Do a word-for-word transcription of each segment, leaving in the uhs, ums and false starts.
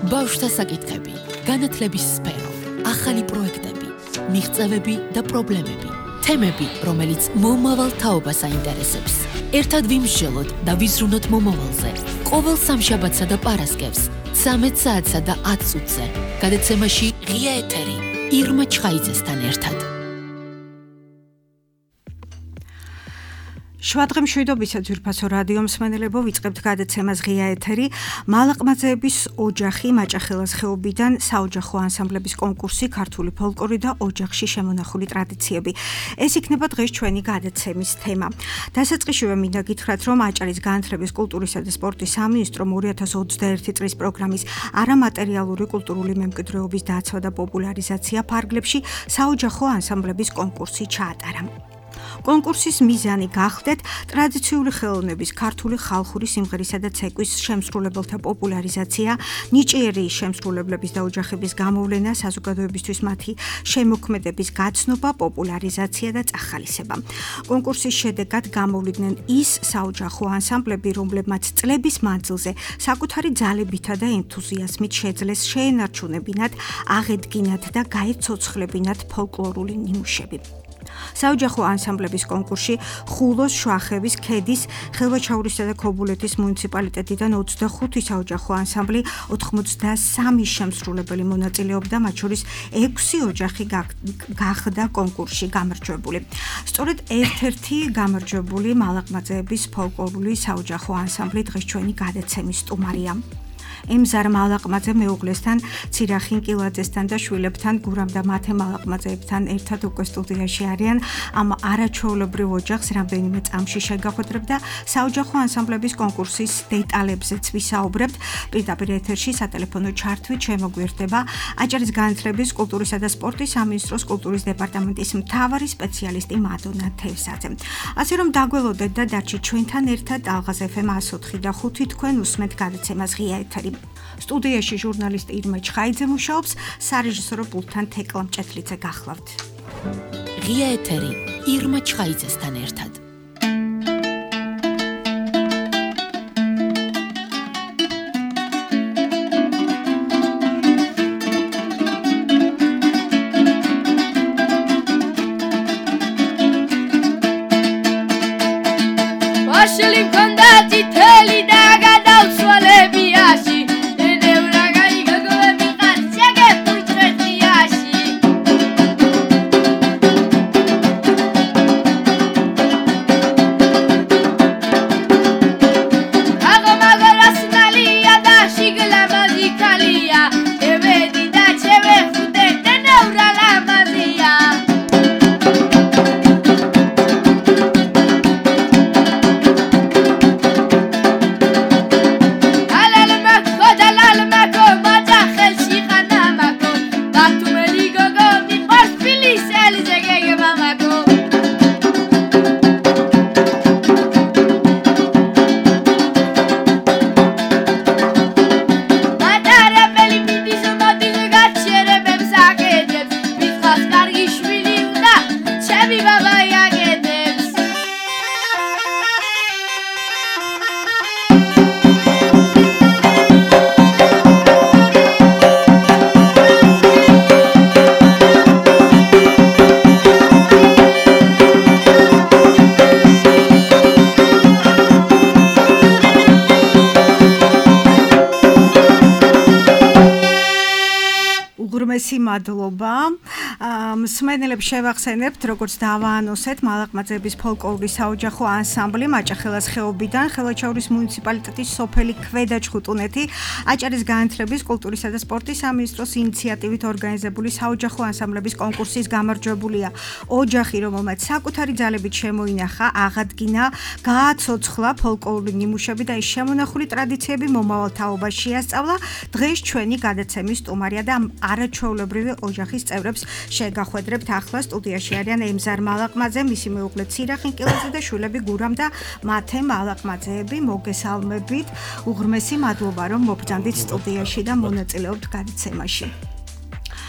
ბავშვთა საკითხები, განათლების სფერო, ახალი პროექტები, მიღწევები და პრობლემები, თემები, რომელიც მომავალ თაობას აინტერესებს. ერთად ვიმსჯელოთ და ვიზრუნოთ მომავალზე. ყოველ სამშაბათსა და პარასკევს, ცამეტ საათსა და ათ წუთზე, გადაცემაში ღია ეთერი, ირმა ჩხაიძესთან ერთად. შვადღე მშვიდობისა ძვირფასო რადიო მსმენელებო, ვიწყებთ გადაცემას ღია ეთერი. მალაყმაძეების ოჯახი მაჭახელას ხეობიდან საოჯახო ანსამბლების კონკურსი, ქართული ფოლკლორი და ოჯახში შემონახული ტრადიციები. ეს იქნება დღეს ჩვენი გადაცემის თემა. დასაწყისშივე მინდა გითხრათ, რომ აჭარის განათლების, კულტურისა და სპორტის სამინისტრომ ორი ათას ოცდაერთი წლის პროგრამის არამატერიალური კულტურული მემკვიდრეობის დაცვა და პოპულარიზაცია ფარგლებში საოჯახო ანსამბლების კონკურსი ჩაატარა. კონკურსის მიზანი გახდეთ ტრადიციული ხელოვნების, ქართული ხალხური სიმღერისა და ცეკვის შემსრულებელთა პოპულარიზაცია, ნიჭიერი შემსრულებლების და ოჯახების გამოვლენა, საზოგადოებისთვის მათი შემოქმედების გაცნობა, პოპულარიზაცია და წახალისება. კონკურსის შედეგად გამოვლინდნენ ის საოჯახო ანსამბლები, რომლებმაც წლების მანძილზე საკუთარი ძალებითა და ენთუზიაზმით შეძლეს შეენარჩუნებინათ, აღედგინათ და გაეცოცხლებინათ ფოლკლორული ნიმუშები. საოჯახო ანსამბლების კონკურსში ხულოს, შვახევის, ქედის, ხელვაჩაურისა და ქობულეთის მუნიციპალიტეტიდან ოცდახუთი საოჯახო ანსამბლი, ოთხმოცდასამი შემსრულებელი მონაწილეობდა, მათ შორის ექვსი ოჯახი გახდა კონკურსში გამარჯვებული. სწორედ ერთ-ერთი გამარჯვებული მალაყმაძეების ფოლკლორული საოჯახო ანსამბლი დღეს ჩვენი გადაცემის სტუმარია. ემზარ მალაყმაძე მეუღლესთან, ცირახინ კილაძესთან და შვილებთან, გურამ და მათე მალაყმაძეებთან ერთად უკვე სტუდიაში არიან. ამ არაჩვეულებრივ ოჯახს რამდენიმე წამში შეგახვედრებდა საოჯახო ანსამბლების კონკურსის დეტალებზეც ვისაუბრებთ. პირდაპირ ეთერში სატელეფონო ჩართვით შემოგვიერთდება აჭარის განათლების, კულტურისა და სპორტის სამინისტროს კულტურის დეპარტამენტის მთავარი სპეციალისტი მადონა თევსაძე. ასე რომ დაგველოდეთ და დარჩით ჩვენთან ერთად ალღაზ ეფ ემ εκατო ოთხი და ხუთი, თქვენ უსმენთ გადაცემას ღია ეთერი. სტუდიაში ჟურნალისტი ირმა ჩხაიძე მუშაობს, სარეჟისორო პულტთან თეკლა მჭეთლიძე გახლავთ. ღია ეთერი, ირმა ჩხაიძესთან ერთად. ვაშლი მქონდა წითელი და გადავცვალებიაში მადლობა. მსმენელებს შევახსენებთ, როგორც დავაანონსეთ, მალაყმაძეების ფოლკლორის საოჯახო ანსამბლი მაჭახელას ხეობიდან, ხელვაჩაურის მუნიციპალიტეტის სოფელი ქვედაჩხუტუნეთი, აჭარის განათლების, კულტურისა და სპორტის სამინისტროს ინიციატივით ორგანიზებული საოჯახო ანსამბლების კონკურსის გამარჯვებულია. ოჯახი, რომელმაც საკუთარი ძალებით შემოინახა, აღადგინა, გააცოცხლა ფოლკლორული ნიმუშები და ის შემონახული ტრადიციები მომავალ თაობას შეასწავლა, დღეს ჩვენი გადაცემის სტუმარია და არაჩვეულებრივი ოჯახის წევრებს შეგახვედრებთ. ახლა სტუდიაში არიან ემზარ მალაყმაძე, მისი მეუღლე ცირახინ კილაძე და შვილები გურამ და მათე მალაყმაძეები. მოგესალმებით, უღრმესი მადლობა, რომ მობრძანდით სტუდიაში და მონაწილეობთ გადაცემაში.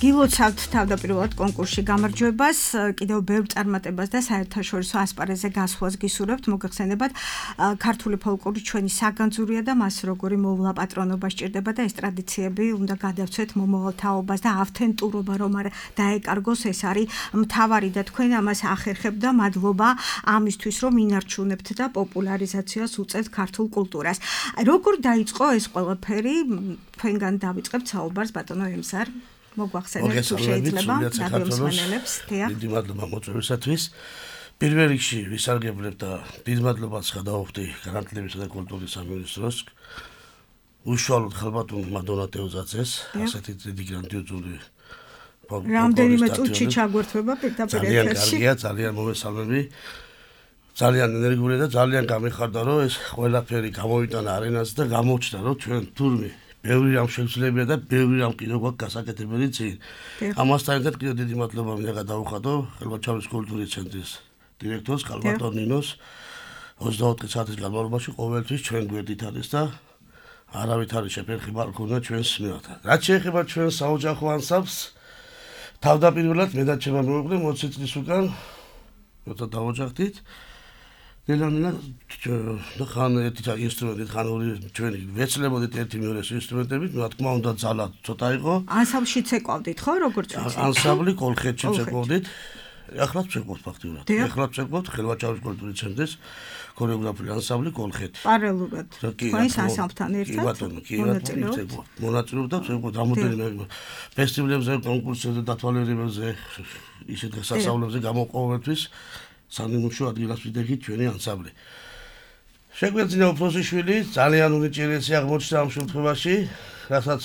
გილოცავთ თავდაპირველად კონკურსში გამარჯვებას, კიდევ ბევრ წარმატებას და საერთაშორისო ასპარეზზე გასვლას გისურვებთ. მოგეხსენებათ, ქართული ფოლკლორი ჩვენი საგანძურია და მას როგორი მოვლა პატრონობა სჭირდება და ეს ტრადიციები უნდა გადავცეთ მომავალ თაობას და ავთენტურობა რომ არ დაეკარგოს, ეს არის მთავარი და თქვენ ამას ახერხებთ და მადლობა ამისთვის რომ ინარჩუნებთ და პოპულარიზაციას უწევთ ქართულ კულტურას. როგორ დაიწყო ეს ყველაფერი? თქვენგან დავიწყებთ საუბარს ბატონო ემსარ. მოგვახსენებთ თუ შეიძლება რადიომსმენელებს. დიდი მადლობა მოწვევისათვის. პირველ რიგში ვისარგებლებ და დიდ მადლობას გადავუხდი განათლებისა და კულტურის სამინისტროს. უშუალოდ ხალბატონ მადონა თეოზაძეს, ასეთი დიდი გრანდიოზული რამდენიმე წუთში ჩაგვერთვება პირდაპირ ეთერში. ძალიან კარგია, ძალიან მოვესალმები. ძალიან ენერგიული და ძალიან გამიხარდა რომ ეს ყველაფერი გამოვიტანა არენაზე და გამოჩნდა რომ ჩვენ თურმე ბევრი რამ შეგვიძლია და ბევრი რამ კიდევ გვაქვს გასაკეთებელი წინ. ამასთან ერთად კიდევ დიდი მადლობა მინდა გადავუხადო ხელვაჩავის კულტურის ცენტრის დირექტორს ხალბატონ ნინოს ოცდაოთხი საათის განმავლობაში ყოველთვის ჩვენ გვერდით არის და არავით არის შეფერხი ბალკონია ჩვენს მიმართ. რაც შეეხება ჩვენ საოჯახო ანსამბლს, თავდაპირველად მე და ჩემმა მეუღლე ოცი წლის უკან როცა დავოჯახდით დელანინა ხან ერთი ინსტრუმენტით ხან ორი ჩვენი ვეცლებოდით ერთი მეორეს ინსტრუმენტებით, რა თქმა უნდა ძალა ცოტა იყო. ანსამბლშიც ეკავდით ხო, როგორც ვიცი? ანსამბლი კოლხეთშიც ეკავდით. ახლაც ვეკავთ ფაქტიურად. ახლაც ვეკავთ ხელვაჩავის კულტურის ცენტრის ქორეოგრაფიული ანსამბლი კოლხეთი. პარალელურად. თქვენს ანსამბლთან ერთად. კი ბატონო, კი ბატონო, მონაწილეობდა ვეკავთ რამოდენიმე ფესტივალებზე, კონკურსებზე, დათვალიერებებზე, ისეთ დღესასწაულებზე გამოყოვებთვის სანიმუშო ადგილას ვიდექით ჩვენი ანსამბლი. შეგვეძინა უფროსიშვილი, ძალიან უნიჭიერესი აღმოჩნდა ამ შემთხვევაში, რასაც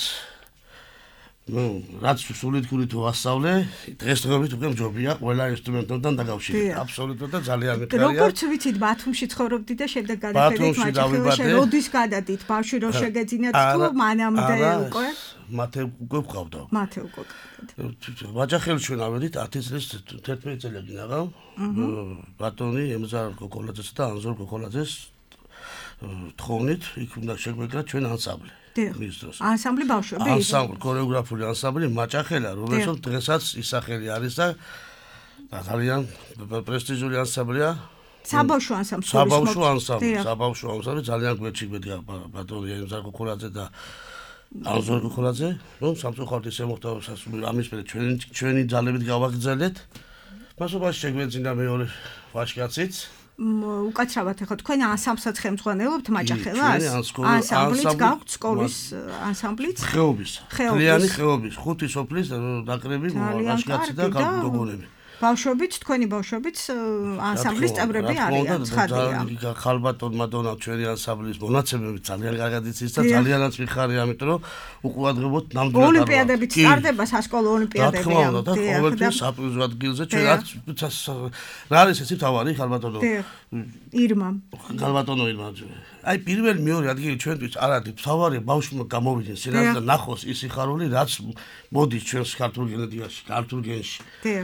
ნუ რაც სულითქურით ვასწავლე, დღესდღეობით უკვე მჯობია ყველა ინსტრუმენტთან დაკავშირებით. აბსოლუტურად და ძალიან მიხარია. როგორც ვიცით, ბათუმში ცხოვრობდით და შემდეგ გადახედით მაჩხილაში, როდის გადადით? ბავშვი რო შეგეძინათ თუ მანამდე უკვე? მათე უკვე ვყავდა. მათე უკვე ვყავდათ. მაჩხილში ჩვენ ავედით ათი წლის თერთმეტი წელი გინაღავ. ბატონი ემზარ კოკოლაძეს და ანზორ კოკოლაძეს თხოვნით, იქ უნდა შეგვეკრა ჩვენ ანსამბლი. ანსამბლი ბავშვები? ანსამბლი, ქორეოგრაფიული ანსამბლი მაჭახელა, რომელსაც დღესაც ისახელი არის და ძალიან პრესტიჟული ანსამბლია. საბავშვო ანსამბლი. საბავშვო ანსამბლი, საბავშვო ანსამბლი ძალიან გვერდში გვედგა ბატონი ემზარ კოკოლაძე და ანზორ კოკოლაძე. ნუ სამწუხაროდ ისე მოხდა, ამის მერე ჩვენი ჩვენი ძალებით გავაგრძელეთ. მასობაში შეგვეძინა მეორე ვაჟკაციც. უკაცრავად ახლა თქვენ ანსამბლსაც ხელმძღვანელობთ მაჭახელას? ანსამბლიც გაქვთ, სკოლის ანსამბლიც? ხეობის. მთლიანი ხეობის, ხუთი სოფლის ნაკრები ვაჟკაცი და გოგონები. ბავშვებიც, თქვენი ბავშვებიც ანსამბლის წევრები არიან, ცხადია. ხალბატონ მადონა ჩვენი ანსამბლის მონაცემები ძალიან კარგად იცის და ძალიანაც მიხარია, ამიტომ რომ უყურადღებოთ ნამდვილად ოლიმპიადებიც სტარდება, სასკოლო ოლიმპიადებია. რა თქმა უნდა, და ყოველთვის საპრიზო ადგილზე ჩვენ რაც რა არის ეს თავარი ხალბატონო? ირმა. ხალბატონო ირმა. აი პირველი მეორე ადგილი ჩვენთვის არ არის თავარი ბავშვმა გამოვიდეს სინამდვილე და ნახოს ის სიხარული რაც მოდის ჩვენს ქართულ გენეთიკაში, ქართულ გენში. დიახ.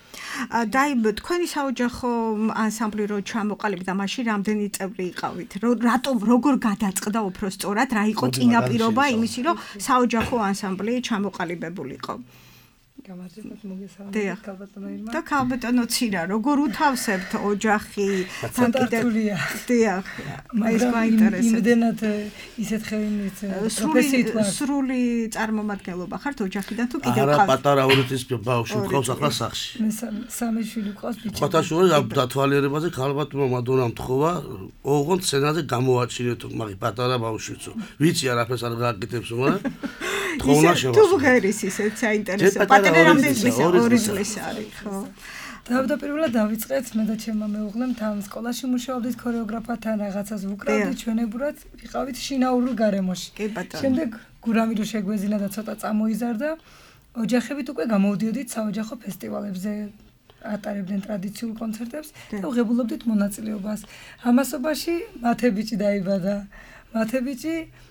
დაი თქვენი საოჯახო ანსამბლი რო ჩამოყალიბდა, მაშინ რამდენი წევრი იყავით? რატომ როგორ გადაწყდა უფრო სწორად? რა იყო წინაპირობა იმისი, რომ საოჯახო ანსამბლი ჩამოყალიბებულიყო? გამარჯვებათ, მოგესალმებით ქალბატონო ირმა. და ქალბატონო ცირა, როგორ უთავსებთ ოჯახი? თან კიდე დიახ. ეს მაინტერესებს. იმდენად ისეთ ხელით პროფესიით ვარ. სრული წარმომადგენლობა ხართ ოჯახიდან თუ კიდევ ყავს? არა, პატარა ორი წლის ბავშვი მყავს ახლა სახლში. მე სამი შვილი მყავს ბიჭი. ფათაშორი დათვალიერებაზე ქალბატონმა მადონამ თხოვა, ოღონდ სცენაზე გამოაჩინეთ, მაგ პატარა ბავშვიც. ვიცი არაფერს არ გაკეთებს, მაგრამ თხოვნა შევა. თუ ღერის ისეთ საინტერესო პატარა ორი წლის არის, ხო? თავდაპირველად დავიწყეთ მე და ჩემმა მეუღლემ თან სკოლაში მუშაობდით ქორეოგრაფად, რაღაცას ვუკრავდით, ჩვენებურად ვიყავით შინაურულ გარემოში. შემდეგ გურამი რო შეგვეზინა და ცოტა წამოიზარდა, ოჯახებით უკვე გამოვდიოდით საოჯახო ფესტივალებზე, ატარებდნენ ტრადიციულ კონცერტებს და ვღებულობდით მონაწილეობას. ამასობაში მათე ბიჭი დაიბადა. მათე ბიჭი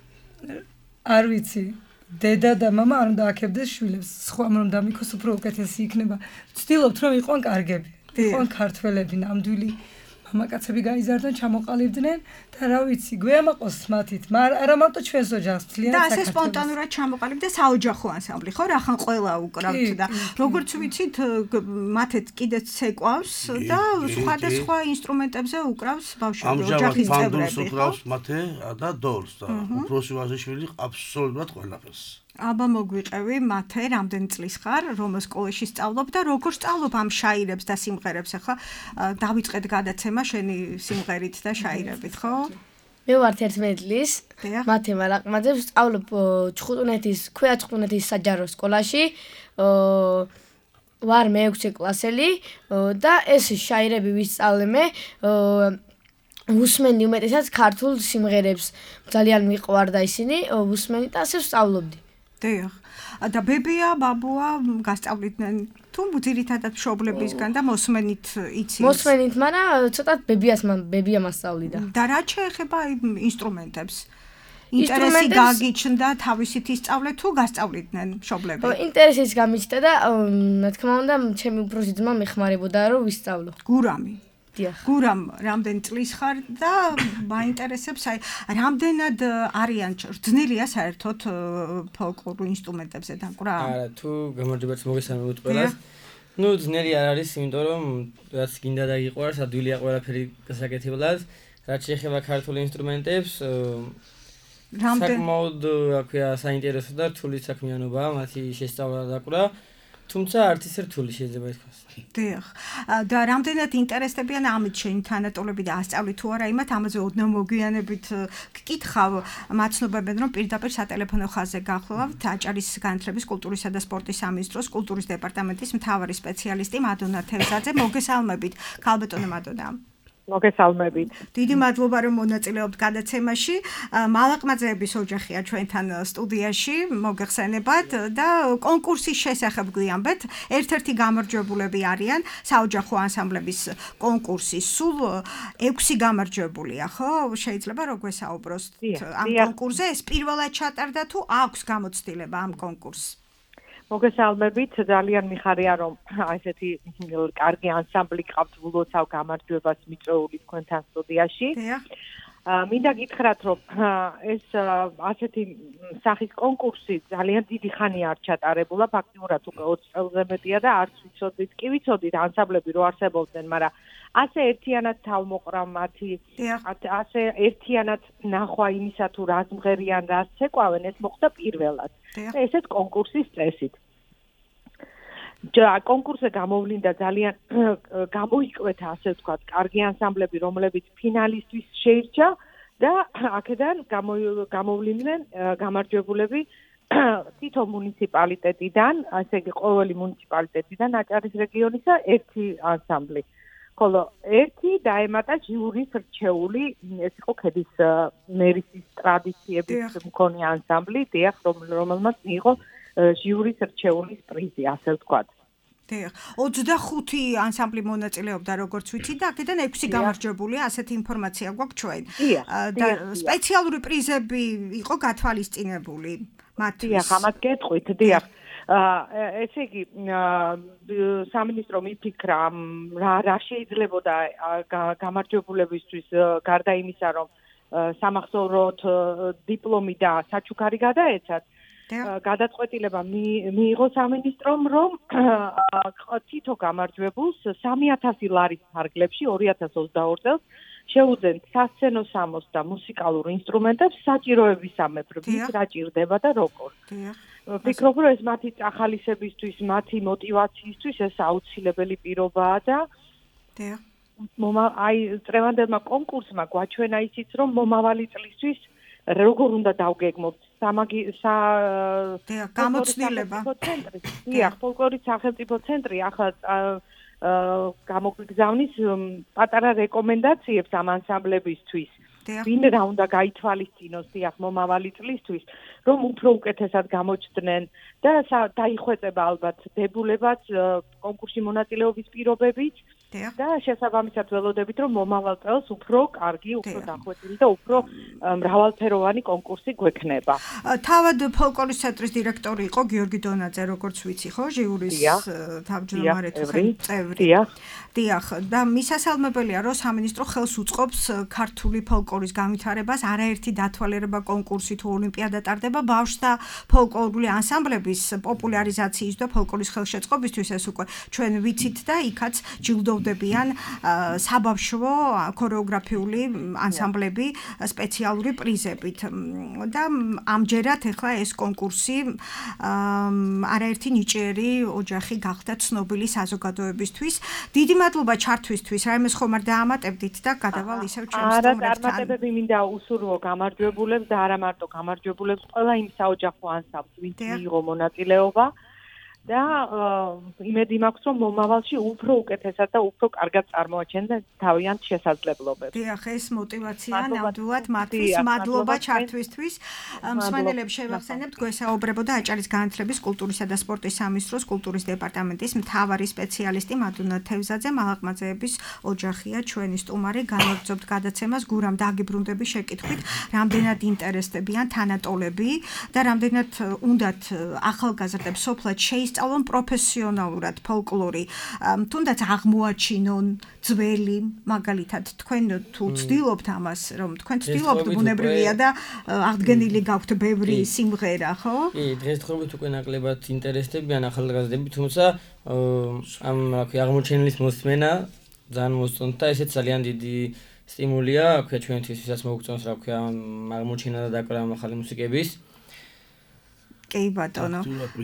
არ ვიცი დედა და მამა არ უნდა აქებდეს შვილებს, სხვა რომ დამიქოს უფრო უკეთესი იქნება. ვცდილობთ რომ იყვნენ კარგები, იყვნენ ქართველები, ნამდვილი მამაკაცები გაიზარდნენ, ჩამოყალიბდნენ და რა ვიცი, გვეამაყოს მათით, მაგრამ არა მარტო ჩვენს ოჯახს, მთლიანად და საქართველოს. ასე სპონტანურად ჩამოყალიბდა საოჯახო ანსამბლი, ხო? რახან ყველა უკრავთ და როგორც ვიცით, მათეთ კიდეც ცეკვავს და სხვადასხვა ინსტრუმენტებზე უკრავს ბავშვები, ოჯახის წევრები. ამჟამად უკრავს მათე და დოლს და უფროსი ვაჟიშვილი აბსოლუტურად ყველაფერს. აბა მოგვიყევი მათე, რამდენი წლის ხარ, რომელ სკოლაში სწავლობ და როგორ სწავლობ ამ შაირებს და სიმღერებს, ახლა დავიწყეთ გადაცემა შენი სიმღერით და შაირებით, ხო? მე ვარ თერთმეტი წლის, მათე მალაყმაძე, ვსწავლობ ჩხუტუნეთის, ქვია ჩხუტუნეთის საჯარო სკოლაში. ვარ მეექვსე კლასელი და ეს შაირები ვისწავლე მე უსმენდი უმეტესად ქართულ სიმღერებს. ძალიან მიყვარდა ისინი, უსმენდი და ასე ვსწავლობდი. დიახ. და ბებია, ბაბუა გასწავლიდნენ თუ ძირითადად მშობლებისგან და მოსმენით იცის? მოსმენით, მაგრამ ცოტა ბებიას ბებია მასწავლიდა. და რა შეეხება ინსტრუმენტებს? ინტერესი გაგიჩნდა თავისით ისწავლე თუ გასწავლიდნენ მშობლები? ინტერესიც გამიჩნდა და რა თქმა უნდა, ჩემი უფროსი ძმა მეხმარებოდა რომ ვისწავლო. გურამი. დიახ. გურამ, რამდენი წლის ხარ და მაინტერესებს, აი, რამდენად არიან ძნელია საერთოდ ფოლკლორულ ინსტრუმენტებზე დაკვრა? არა, თუ გამარჯვებაც მოგესალმებით ყველას. ნუ ძნელი არ არის, იმიტომ რომ რაც გინდა დაგიყვარს, ადვილია ყველაფერი გასაკეთებლად. რაც შეეხება ქართულ ინსტრუმენტებს, საკმაოდ, რა ქვია, საინტერესო და რთული საქმიანობაა მათი შესწავლა და დაკვრა. თუმცა არც ისე რთული შეიძლება ითქვას. დიახ. და რამდენად ინტერესდებიან ამით შენი თანატოლები და ასწავლი თუ არა, იმათ ამაზე ოდნავ მოგვიანებით გკითხავ მაცნობებენ რომ პირდაპირ სატელეფონო ხაზზე გახლავთ აჭარის განათლების, კულტურისა და სპორტის სამინისტროს კულტურის დეპარტამენტის მთავარი სპეციალისტი მადონა თევზაძე. მოგესალმებით, ქალბატონო მადონა. მოგესალმებით. დიდი მადლობა რომ მონაწილეობთ გადაცემაში. მალაყმაძეების ოჯახია ჩვენთან სტუდიაში, მოგეხსენებათ და კონკურსის შესახებ გვიამბეთ. ერთ-ერთი გამარჯვებულები არიან საოჯახო ანსამბლების კონკურსის. სულ ექვსი გამარჯვებულია, ხო? შეიძლება რომ გვესაუბროს ამ კონკურსზე? ეს პირველად ჩატარდა თუ აქვს გამოცდილება ამ კონკურსს? მოგესალმებით, ძალიან მიხარია რომ ესეთი კარგი ანსამბლი ყავთ ვლოცავ გამარჯვებას მიწვეული თქვენთან სტუდიაში. მინდა გითხრათ რომ ეს ასეთი სახის კონკურსი ძალიან დიდი ხანია არ ჩატარებულა, ფაქტიურად უკვე ოცი წელზე მეტია და არც ვიცოდით, კი ვიცოდით ანსამბლები რო არსებობდნენ, მაგრამ ასე ერთიანად თავმოყრა მათი, ასე ერთიანად ნახვა იმისა თუ რა ზმღერიან, რა ცეკვავენ, ეს მოხდა პირველად. ესეც კონკურსის წესით. კონკურსზე გამოვლინდა ძალიან გამოიკვეთა, ასე ვთქვათ, კარგი ანსამბლები, რომლებიც ფინალისტვის შეირჩა და აქედან გამოვლინდნენ გამარჯვებულები თითო მუნიციპალიტეტიდან, ასე იგი ყოველი მუნიციპალიტეტიდან აჭარის რეგიონისა ერთი ანსამბლი. ხოლო ერთი დაემატა ჟიურის რჩეული, ეს იყო ქედის მერისის ტრადიციების მქონე ანსამბლი, დიახ, რომელმაც მიიღო ჟიურის რჩეულის პრიზი, ასე ვთქვათ. დიახ, ოცდახუთი ანსამბლი მონაწილეობდა, როგორც ვიცი და აქედან ექვსი გამარჯვებულია, ასეთი ინფორმაცია გვაქვს ჩვენ. და სპეციალური პრიზები იყო გათვალისწინებული მათთვის. დიახ, ამას გეტყვით, დიახ. ესე იგი სამინისტრო მიფიქრა რა რა შეიძლებოდა გამარჯვებულებისთვის გარდა იმისა რომ სამახსოვროთ დიპლომი და საჩუქარი გადაეცათ გადაწყვეტილება მიიღო სამინისტრომ რომ თითო გამარჯვებულს სამი ათასი ლარის ფარგლებში ორი ათას ოცდაორ წელს შეუძენთ სასცენო სამოს და მუსიკალურ ინსტრუმენტებს საჭიროებისამებრ ვის რა ჭირდება და როგორ ვფიქრობ რომ ეს მათი ახალისებისთვის მათი მოტივაციისთვის ეს აუცილებელი პირობაა და მომა აი წრევანდელმა კონკურსმა გვაჩვენა ისიც რომ მომავალი წლისთვის როგორ უნდა დავგეგმოთ სამაგი გამოცდილება დიახ ფოლკლორის სახელმწიფო ცენტრი ახლა გამოგვიგზავნის პატარა რეკომენდაციებს ამ ანსამბლებისთვის ვინ რა უნდა გაითვალისწინოს დიახ მომავალი წლისთვის რომ უფრო უკეთესად გამოჩნდნენ და დაიხვეწება ალბათ დებულებაც კონკურსში მონაწილეობის პირობებით და შესაბამისად ველოდებით რომ მომავალ წელს უფრო კარგი, უფრო დახვეწილი და უფრო მრავალფეროვანი კონკურსი გვექნება. თავად ფოლკლორის ცენტრის დირექტორი იყო გიორგი დონაძე, როგორც ვიცი, ხო, ჟიურის თავმჯდომარე თუ წევრი. დიახ, და მისასალმებელია, რომ სამინისტრო ხელს უწყობს ქართული ფოლკლორის განვითარებას, არაერთი დათვალიერება კონკურსი თუ ოლიმპიადა ტარდება ბავშვთა ფოლკლორული ანსამბლების პოპულარიზაციის და ფოლკლორის ხელშეწყობისთვის, ეს უკვე ჩვენ ვიცით და იქაც ჯილდოვდებიან საბავშვო ქორეოგრაფიული ანსამბლები სპეციალური პრიზებით. და ამჯერად ახლა ეს კონკურსი არაერთი ნიჭიერი ოჯახი გახდა ცნობილი საზოგადოებისთვის. დიდი მადლობა ჩართვისთვის, რაიმეს ხომ არ დაამატებდით და გადავალ ისევ ჩვენს სტუმრებთან. არა, წარმატებები მინდა უსურვო გამარჯვებულებს და არა მარტო გამარჯვებულებს, ყველა იმ საოჯახო ანსამბლს, ვინც მიიღო მონაწილეობა. და იმედი მაქვს რომ მომავალში უფრო უკეთესად და უფრო კარგად წარმოაჩენდა თავიანთ შესაძლებლობებს. დიახ, ეს мотиваცია ნამდვილად მათთვის მადლობა ჩართვისთვის. მსმენელებს შევახსენებთ, გვესაუბრებოდა აჭარის განათლების, კულტურისა და სპორტის სამინისტროს კულტურის დეპარტამენტის მთავარი სპეციალისტი მადუნა თევზაძე. მალაყმაძეების ოჯახია ჩვენი სტუმარი. განვაგრძობთ გადაცემას გურამ დაგიბრუნდები შეკითხვით, რამდენად ინტერესდებიან თანატოლები და რამდენად უნდათ ახალგაზრდებს სოფლად შეის სწავლონ პროფესიონალურად ფოლკლორი, თუნდაც აღმოაჩინონ ძველი, მაგალითად, თქვენ თუ ცდილობთ ამას, რომ თქვენ ცდილობთ ბუნებრივია და აღდგენილი გაქვთ ბევრი სიმღერა, ხო? კი, დღესდღეობით უკვე ნაკლებად ინტერესდებიან ახალგაზრდები, თუმცა ამ რა ქვია აღმოჩენილის მოსმენა ძალიან მოსწონთ და ესეც ძალიან დიდი სტიმულია, ქვია ჩვენთვის, ვისაც მოგწონს რა ქვია აღმოჩენა და დაკვრა ახალი მუსიკების. კი ბატონო.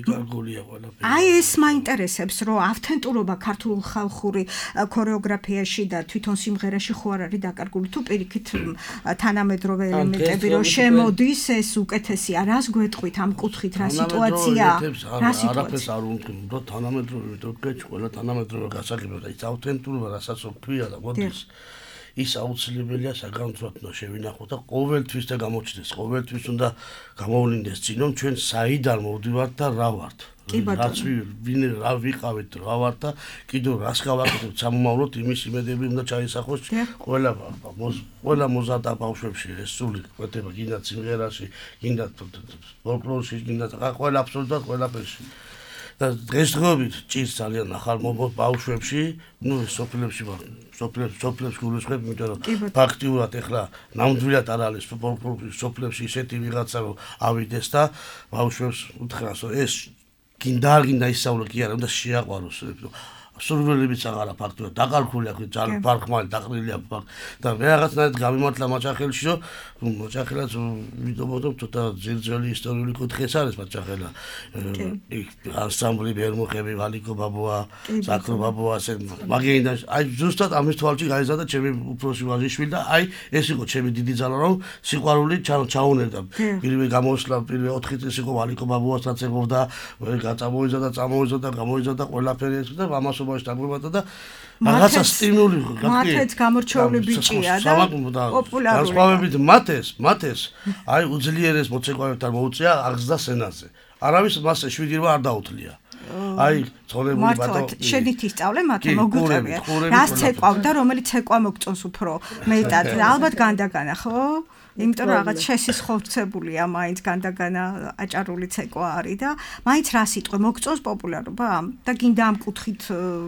აი ეს მაინტერესებს, რომ ავთენტურობა ქართულ ხალხური ქორეოგრაფიაში და თვითონ სიმღერაში ხო არ არის დაკარგული თუ პირიქით თანამედროვე ელემენტები რომ შემოდის ეს უკეთესია. რას გვეტყვით ამ კუთხით, რა სიტუაცია? რა სიტუაცია? არ უნდა თანამედროვე თუ კეჩ ყველა თანამედროვე გასაგებია და ის ავთენტურობა რასაც ვქვია და მოდის ის აუცილებელია საგანცვლოდ შევინახოთ და ყოველთვის და გამოჩნდეს, ყოველთვის უნდა გამოვლინდეს წინ, რომ ჩვენ საიდან მოვდივართ და რა ვართ. რაც ვინ რა ვიყავით, რა ვართ და კიდევ რას გავაკეთებთ, სამომავლოდ იმის იმედები უნდა ჩაისახოს ყველა ყველა მოზარდა ბავშვებში ეს სული კვეთება, გინდათ სიმღერაში, გინდათ ფოლკლორში, გინდათ ყველა აბსოლუტურად ყველაფერში. და დღესდღეობით ჭირს ძალიან ახალ ბავშვებში, ნუ სოფლებში ვარ, სოფლებში, სოფლებში გულისხმობ, იმიტომ რომ ფაქტიურად ეხლა ნამდვილად არ არის სოფლებში ისეთი ვიღაცა რომ ავიდეს და ბავშვებს უთხრას, რომ ეს გინდა არ გინდა ისწავლო კი არა, უნდა შეაყვაროს. სურვილებიც აღარა ფაქტურად დაკარგული აქვს ძალიან ფარხმალი დაყრილი აქვს და მე რაღაცნაირად გამიმართლა მაჭახელში რომ მაჭახელაც ვიდობოდო ცოტა ძირძველი ისტორიული კუთხე არის მაჭახელა ანსამბლი ბერმუხები ვალიკო ბაბოა საკრო ბაბოა ასე მაგინდა აი ზუსტად ამის თვალში გაიზარდა ჩემი უფროსი ვაჟიშვილი და აი ეს იყო ჩემი დიდი ძალა რომ სიყვარული ჩაუნერდა პირველი გამოსვლა პირველი ოთხი წელი იყო ვალიკო ბაბოასაც ეხობდა გაწამოიზარდა წამოიზარდა გამოიზარდა ყველაფერი ეს და ამას დაგვიბადა და რაღაცა სტიმული მათეც გამორჩეული ბიჭია და პოპულარული. განსხვავებით მათეს, მათეს აი უძლიერეს მოცეკვავებთან მოუწია აღზრდა სენაზე. არავის მასე შვიდი რვა არ დაუთლია. აი ცხოვრებული ბატონო შედით ისწავლე მათე მოგუწევია. რას ცეკვავ და რომელიც ცეკვა მოგწონს უფრო მეტად. ალბათ განდაგანა, ხო? იმიტომ რომ რაღაც შესისხოცებულია მაინც განდაგანა აჭარული ცეკვა არის და მაინც რა სიტყვე მოგწონს პოპულარობა და გინდა ამ კუთხით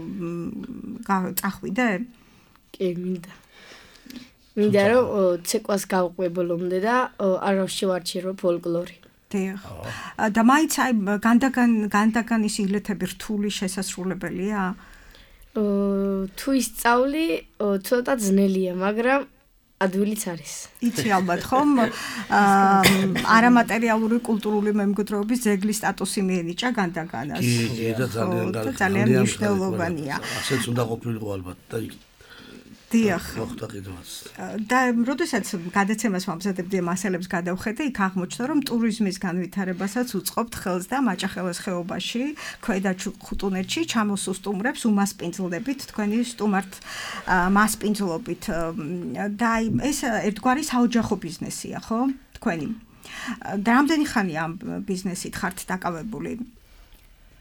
წახვიდე? კი, მინდა. მინდა რომ ცეკვას გავყვებულობდე და არ შევარჩირო ფოლკლორი. დიახ. და მაინც აი განდაგან განდაგანის ილეთები რთული შესასრულებელია? თუ ისწავლი ცოტა ძნელია, მაგრამ ადვილიც არის. იცი ალბათ ხომ? არამატერიალური კულტურული მემკვიდრეობის ძეგლის სტატუსი მიენიჭა განდაგანას. კი, და ძალიან ძალიან მნიშვნელოვანია. ასეც უნდა ყოფილიყო ალბათ და დიახ. მოხდა კიდევაც. და როდესაც გადაცემას ვამზადებდი მასალებს გადავხედე, იქ აღმოჩნდა, რომ ტურიზმის განვითარებასაც უწყობთ ხელს და მაჭახელის ხეობაში, ქვედა ხუტუნეთში ჩამოსულ სტუმრებს უმასპინძლდებით, თქვენი სტუმართ მასპინძლობით. და ეს ერთგვარი საოჯახო ბიზნესია, ხო? თქვენი. და რამდენი ხანია ამ ბიზნესით ხართ დაკავებული?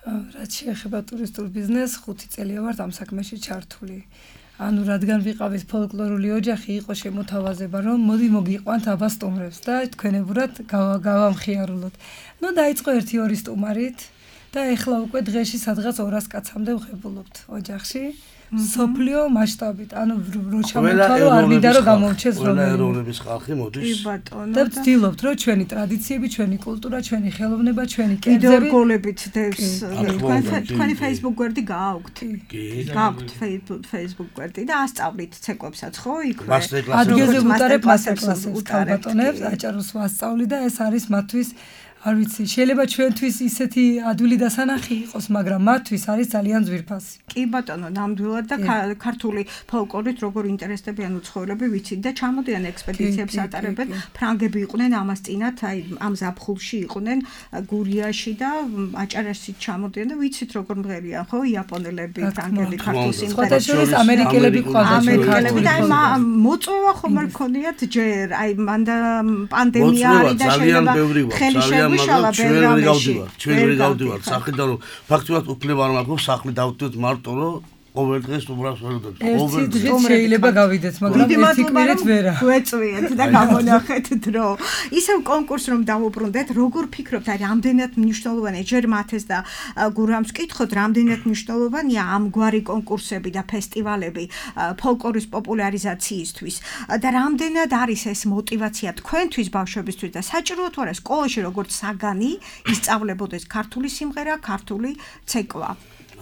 რაც შეეხება ტურისტულ ბიზნესს, ხუთი წელია ვარ ამ საქმეში ჩართული. ანუ რადგან ვიყავით ფოლკლორული ოჯახი, იყო შემოთავაზება, რომ მოდი მოგიყვანთ აბა სტუმრებს და თქვენებურად გავამხიარულოთ. ნუ დაიწყო ერთი ორი სტუმარით და ეხლა უკვე დღეში სადღაც ორას კაცამდე ვღებულობთ ოჯახში. სოფლიო მასშტაბით, ანუ რო ჩამოთვალო არ მინდა რომ გამოვჩეს რომ ეროვნების ხალხი მოდის. კი ბატონო. და ვცდილობთ რომ ჩვენი ტრადიციები, ჩვენი კულტურა, ჩვენი ხელოვნება, ჩვენი კერძები გოლებით დევს. თქვენი Facebook გვერდი გააქვთ? კი. გააქვთ Facebook გვერდი და ასწავლით ცეკვებსაც ხო იქ? ადგილზე ვუტარებ მასტერკლასებს ქალბატონებს, აჭაროს ვასწავლი და ეს არის მათთვის არ ვიცი, შეიძლება ჩვენთვის ისეთი ადვილი დასანახი იყოს, მაგრამ მათთვის არის ძალიან ძვირფასი. კი ბატონო, ნამდვილად და ქართული ფოლკლორით როგორ ინტერესდებიან უცხოელები ვიცით და ჩამოდიან ექსპედიციებს ატარებენ. ფრანგები იყვნენ ამას წინათ, აი ამ ზაფხულში იყვნენ გურიაში და აჭარაშიც ჩამოდიან და ვიცით როგორ მღერიან, ხო, იაპონელები, ფრანგები, ქართულ სიმღერებს. სხვადასხვა ამერიკელები ყავდა ამერიკელები და აი მოწვევა ხომ არ ქონიათ ჯერ, აი მანდა პანდემია არის და შეიძლება ხელი მაგრამ ჩვენ ვერ გავდივართ, ჩვენ ვერ გავდივართ სახლიდან რომ ფაქტობრივად უფლება არ მაქვს სახლი დავდივართ მარტო რომ ყოველ დღეს უბრალოდ ვეროდებ. ყოველ დღეს შეიძლება გავიდეთ, მაგრამ ერთი კვირით ვერა. გვეწვიეთ და გამონახეთ დრო. ისევ კონკურს რომ დავუბრუნდეთ, როგორ ფიქრობთ, აი რამდენად მნიშვნელოვანია ჯერ მათეს და გურამს კითხოთ, რამდენად მნიშვნელოვანია ამგვარი კონკურსები და ფესტივალები ფოლკლორის პოპულარიზაციისთვის და რამდენად არის ეს მოტივაცია თქვენთვის ბავშვებისთვის და საჭიროა თუ არა სკოლაში როგორც საგანი ისწავლებოდეს ქართული სიმღერა, ქართული ცეკვა.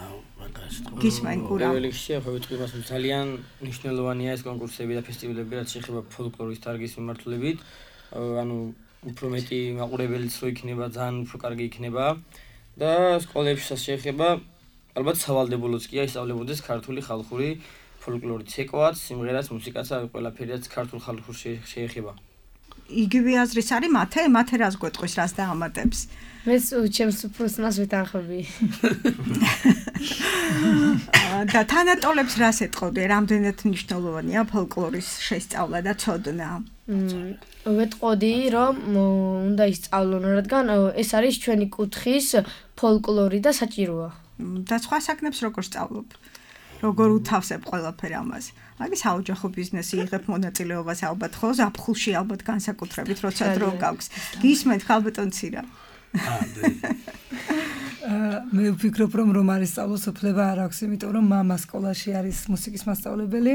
გისმენ გურამ. პირველ რიგში ახლა ვიტყვი მას რომ ძალიან მნიშვნელოვანია ეს კონკურსები და ფესტივალები რაც შეეხება ფოლკლორის დარგის მიმართულებით. ანუ უფრო მეტი მაყურებელიც რო იქნება, ძალიან უფრო კარგი იქნება და სკოლებშიც შეეხება ალბათ სავალდებულოც კი აისწავლებოდეს ქართული ხალხური ფოლკლორი, ცეკვაც, სიმღერაც, მუსიკაც, ყველაფერიც ქართულ ხალხურ შეეხება. იგივე აზრის არის მათე, მათე რას გვეტყვის, რას დაამატებს? მეც ჩემს უფროსნას ვეთანხმები. და თანატოლებს რას ეტყოდე, რამდენად მნიშვნელოვანია ფოლკლორის შესწავლა და ცოდნა? ვეტყოდი, რომ უნდა ისწავლონ, რადგან ეს არის ჩვენი კუთხის ფოლკლორი და საჭიროა. და სხვა საქმებს როგორ სწავლობ? როგორ უთავსებ ყველაფერ ამას? აი საოჯახო ბიზნესი იღებ მონაწილეობას ალბათ ხო, ზაფხულში ალბათ განსაკუთრებით, როცა დრო გაქვს. გისმენთ ხალბატონ ცირა. მე ვფიქრობ რომ რომ არის სწავლის უფლება არ აქვს, იმიტომ რომ მამა სკოლაში არის მუსიკის მასწავლებელი.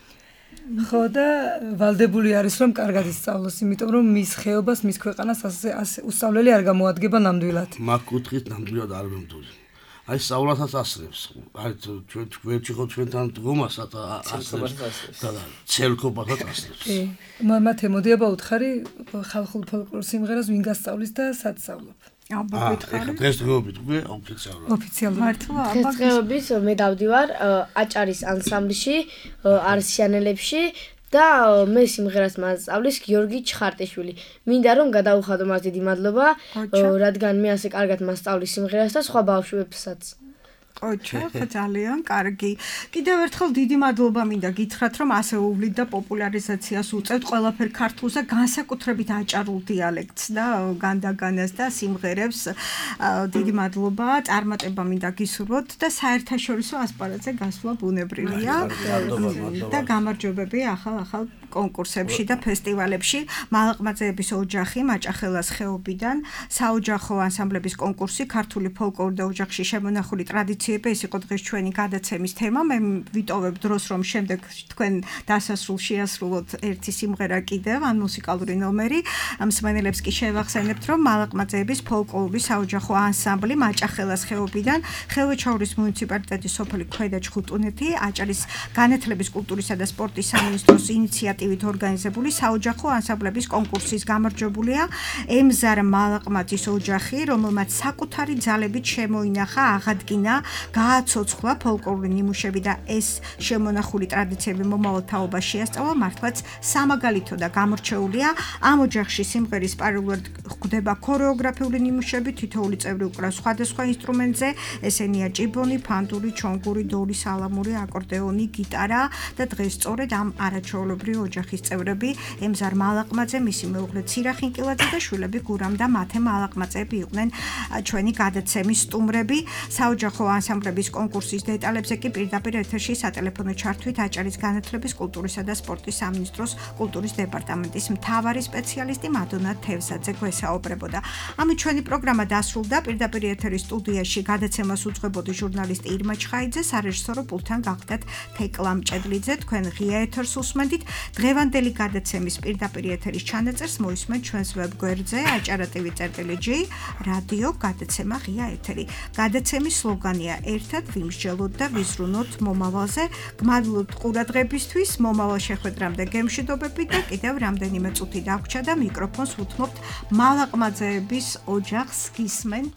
ხო და ვალდებული არის რომ კარგად ისწავლოს, იმიტომ რომ მის ხეობას, მის ქვეყანას ასე უსწავლელი არ გამოადგება ნამდვილად. მაგ კუთხით ნამდვილად არ მომდური. აი სწავლასაც ასრებს. აი ჩვენ ვერჩი ხო ჩვენთან დგომასაც ასრებს და ცელკობასაც ასრებს. კი. მათე მოდი აბა უთხარი ხალხურ ფოლკლორ სიმღერას ვინ გასწავლის და სად სწავლობ? აბა გითხარი. დღეს დღეობით უკვე ოფიციალურად. ოფიციალურად. მართლა აბა. დღეს დღეობით მე დავდივარ აჭარის ანსამბლში, არსიანელებში და მე სიმღერას მასწავლის გიორგი ჩხარტიშვილი. მინდა რომ გადაუხადო მას დიდი მადლობა, რადგან მე ასე კარგად მასწავლის სიმღერას და სხვა ბავშვებსაც. ოჩო, ძალიან კარგი. კიდევ ერთხელ დიდი მადლობა მინდა გითხრათ, რომ ასე უვლით და პოპულარიზაციას უწევთ ყველაფერ ქართულს და განსაკუთრებით აჭარულ დიალექტს და განდაგანას და სიმღერებს. დიდი მადლობა, წარმატება მინდა გისურვოთ და საერთაშორისო ასპარეზზე გასვლა ბუნებრივია და გამარჯვებები ახალ-ახალ კონკურსებში და ფესტივალებში. მალაყმაძეების ოჯახი მაჭახელას ხეობიდან საოჯახო ანსამბლების კონკურსი ქართული ფოლკლორი და ოჯახში შემონახული ტრადიციები ეს იყო დღეს ჩვენი გადაცემის თემა. მე ვიტოვებ დროს რომ შემდეგ თქვენ დასასრულ შეასრულოთ ერთი სიმღერა კიდევ ან მუსიკალური ნომერი. მსმენელებს კი შევახსენებთ რომ მალაყმაძეების ფოლკლორი საოჯახო ანსამბლი მაჭახელას ხეობიდან ხევეჩაურის მუნიციპალიტეტის სოფელი ქვედა ჩხუტუნეთი აჭარის განათლების კულტურისა და სპორტის სამინისტროს ინიციატივით ორგანიზებული საოჯახო ანსამბლების კონკურსის გამარჯვებულია ემზარ მალაყმაძის ოჯახი, რომელმაც საკუთარი ძალებით შემოინახა, აღადგინა, გააცოცხლა ფოლკლორული ნიმუშები და ეს შემონახული ტრადიციები მომავალ თაობას შეასწავლა. მართლაც სამაგალითო და გამორჩეულია. ამ ოჯახში სიმღერის პარალელურად გვხვდება ქორეოგრაფიული ნიმუშები, თითოეული წევრი უკრავს სხვადასხვა ინსტრუმენტზე, ესენია ჭიბონი, ფანდური, ჩონგური, დორი, სალამური, აკორდეონი, გიტარა და დღეს სწორედ ამ არაჩვეულებრივ ოჯახის წევრები, ემზარ მალაყმაძე, მისი მეუღლე ცირა ხინკილაძე და შვილები გურამ და მათე მალაყმაძეები იყვნენ ჩვენი გადაცემის სტუმრები. საოჯახო ანსამბლების კონკურსის დეტალებზე კი პირდაპირ ეთერში სატელეფონო ჩართვით აჭარის განათლების, კულტურისა და სპორტის სამინისტროს კულტურის დეპარტამენტის მთავარი სპეციალისტი მადონა თევზაძე გვესაუბრებოდა. ამით ჩვენი პროგრამა დასრულდა. პირდაპირ ეთერის სტუდიაში გადაცემას უძღვებოდი ჟურნალისტი ირმა ჩხაიძე, სარეჟისორო პულტთან გახდათ თეკლა მჭედლიძე. თქვენ ღია ეთერს უსმენთ. დღევანდელი გადაცემის პირდაპირ ეთერის ჩანაწერს მოისმენთ ჩვენს ვებგვერდზე აჭარა ტივი წერტილი ჯი რადიო გადაცემა ღია ეთერი. გადაცემის სლოგანია ერთად ვიმსჯელოთ და ვიზრუნოთ მომავალზე. გმადლობთ ყურადღებისთვის. მომავალ შეხვედრამდე გემშვიდობებით და კიდევ რამდენიმე წუთი დაგვრჩა და მიკროფონს უთმობთ მალაყმაძეების ოჯახს. გისმენთ?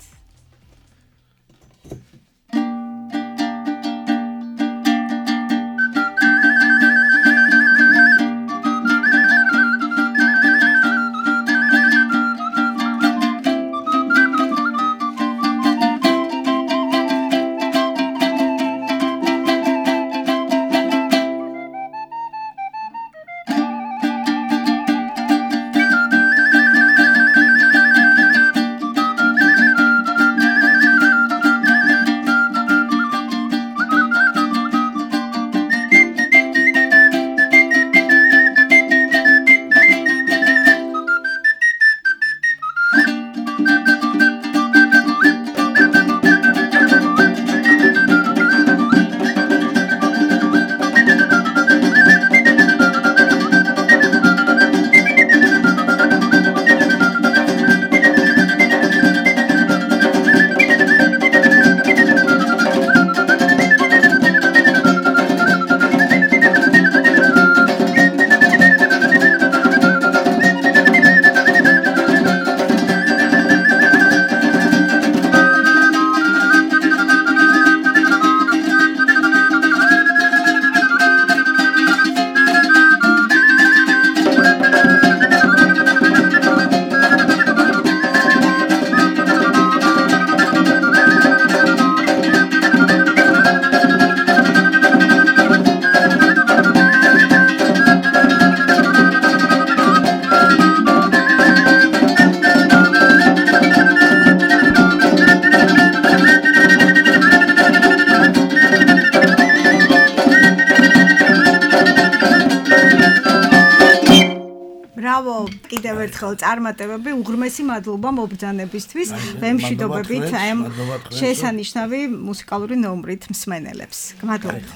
ერთხელ წარმატებები, უღრმესი მადლობა მობრძანებისთვის. ვემშვიდობებით აი ამ შესანიშნავი მუსიკალური ნომრით მსმენელებს. გმადლობთ.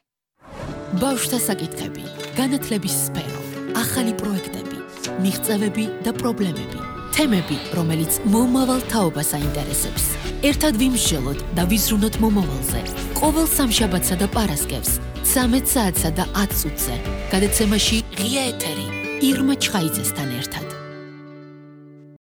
ბავშვთა საკითხები, განათლების სფერო, ახალი პროექტები, მიღწევები და პრობლემები, თემები, რომელიც მომავალ თაობას აინტერესებს. ერთად ვიმსჯელოთ და ვიზრუნოთ მომავალზე. ყოველ სამშაბათსა და პარასკევს, ცამეტ საათსა და ათ წუთზე. გადაცემაში ღია ეთერი ირმა ჩხაიძესთან ერთად.